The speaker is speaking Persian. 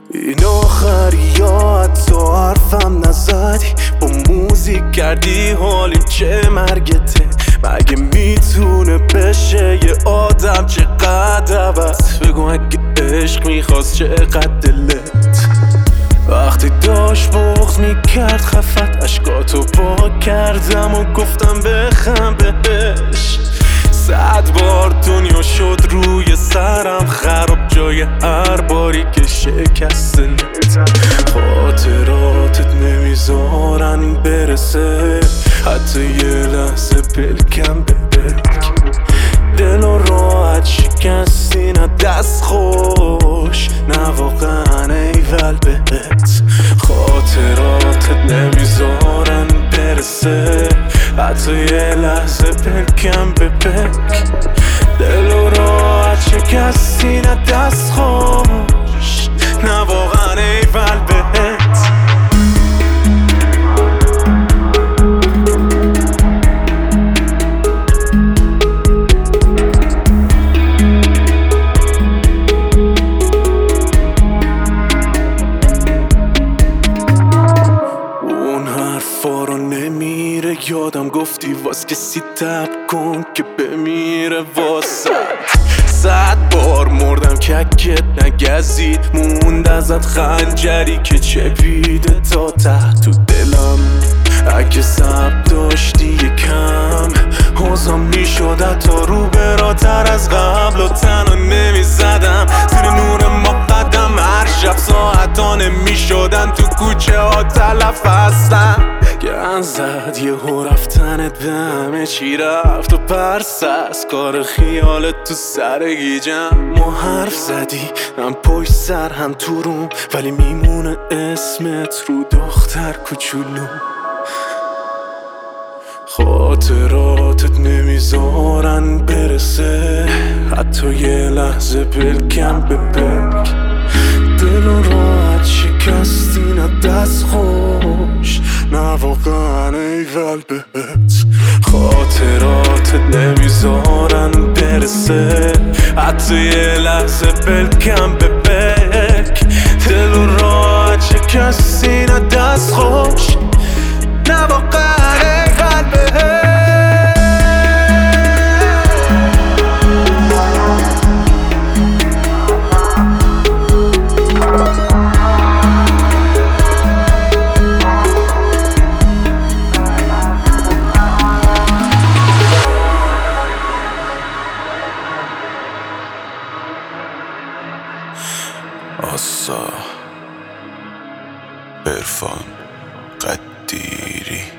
این آخریات تو حرفم نزدی، با موزیک کردی حالی چه مرگته. مگه میتونه بشه یه آدم چقدر عوض؟ بگو اگه عشق میخواست چقدر دلت. وقتی داشت بغض میکرد خفت، اشکاتو پاک کردم و گفتم بخم بهش. 100 بار دنیا شد روی سرم خراب، جای هر باری که شکستنت. خاطراتت نمیذارن برسه حتی یه لحظه پلکم ببک. دل و راحت شکستی نه دست خوش، نه واقعا ایول بهت. خاطراتت نمیذارن برسه حتی یه لحظه پلکم ببک. دل و راحت شکستی نه دست خوش، نه واقعا ایول بهت. نمیره یادم گفتی واس کسی تب کن که بمیره واسد. 100 بار مردم ککت نگزید، موند ازت خنجری که چپیده تا ته تو دلم. اگه سب داشتی یکم حوضم میشد تا رو براتر از قبل، و تنها نمیزدم زیر نور ما قدم. هر شب ساعتانه میشدن تو کوچه ها تلف هستم. گن زد یه هو رفتنت به همه چی رفت و پرس از کار خیالت تو سر گیجم. ما حرف زدی هم پشت سر هم تو روم، ولی میمونه اسمت رو دختر کوچولو. خاطراتت نمیذارن برسه حتی یه لحظه پلکم ببک. دل و راحت شکستی نه دست خوش، نه واقعا ایول بهت. خاطراتت نمیذارن برسه حتی یه لحظه پلکم ببک. دل و راحت شکستی نه دست خوش، نه واقعا ایول بهت. آسا عرفان قدیری